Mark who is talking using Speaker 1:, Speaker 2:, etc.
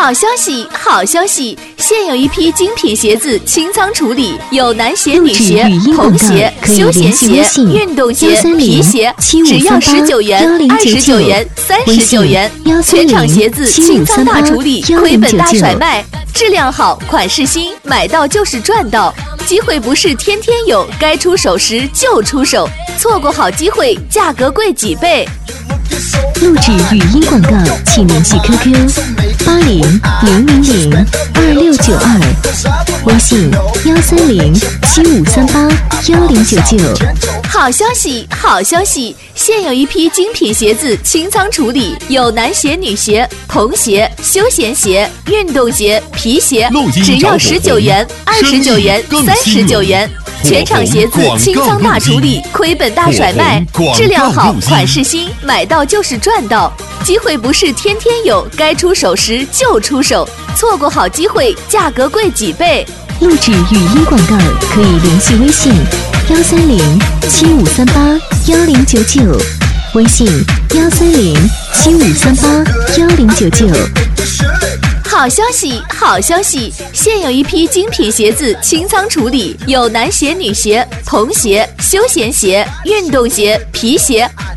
Speaker 1: 好消息，好消息！现有一批精品鞋子清仓处理，有男鞋、女鞋、童鞋、休闲鞋、运动鞋、皮鞋，只要19元、29元、39元。全场鞋子清仓大处理，亏本大甩卖，质量好，款式新，买到就是赚到。机会不是天天有，该出手时就出手，错过好机会，价格贵几倍。
Speaker 2: 录制语音广告，请联系 QQ8000026922，微信13075381099。
Speaker 1: 好消息，好消息！现有一批精品鞋子清仓处理，有男鞋、女鞋、童鞋、休闲鞋、运动鞋、皮鞋，只要19元、29元、39元。全场鞋子清仓大处理，亏本大甩卖，质量好，款式新，买到就是赚到。机会不是天天有，该出手时就出手，错过好机会，价格贵几倍。
Speaker 2: 录制语音广告可以联系微信13075381099，微信13075381099。
Speaker 1: 好消息，好消息！现有一批精品鞋子清仓处理，有男鞋、女鞋、童鞋、休闲鞋、运动鞋、皮鞋，